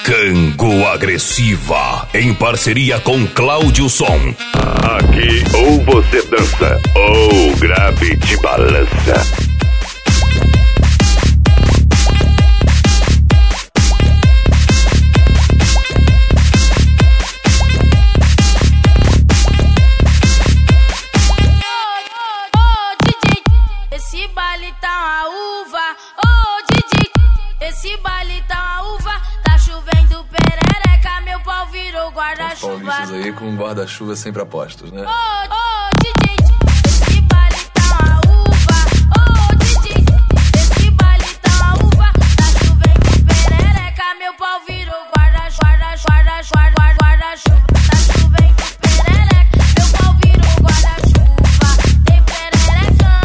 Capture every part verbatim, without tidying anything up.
Rango Agressiva, em parceria com Cláudio Som. Aqui ou você dança, ou grave te balança. Esse baile tá uma uva, ô Didi, esse baile tá uma uva, tá chovendo perereca, meu pau virou guarda-chuva. Paulistas aí com guarda-chuva sempre apostos, né? Ô, ô Didi, esse baile tá uma uva, ô Didi, esse baile tá uma uva, tá chovendo perereca, meu pau virou guarda-chuva, guarda-chuva, guarda-chuva, tá chovendo perereca, meu pau virou guarda-chuva, tem pererecão.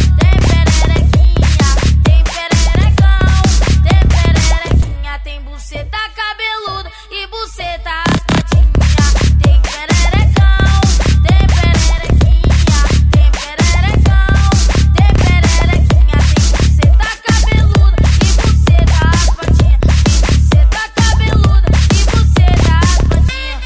Tem buceta cabeluda e buceta aspadinha. Tem pererecão, tem pererequinha. Tem pererecão, tem pererequinha. Tem buceta cabeluda e buceta aspadinha. Tem buceta cabeluda e buceta aspadinha.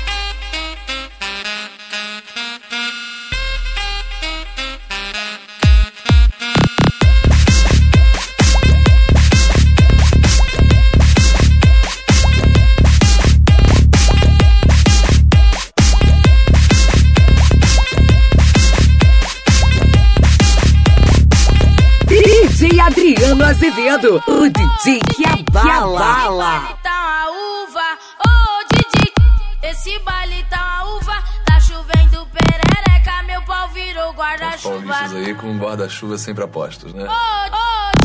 D J Adriano Azevedo, o D J que abala. Esse baile tá uma uva, ô Didi, esse baile tá uma uva, tá chovendo perereca, meu pau virou guarda-chuva. Paulistas aí com guarda-chuva sempre apostos, né? Ô, ô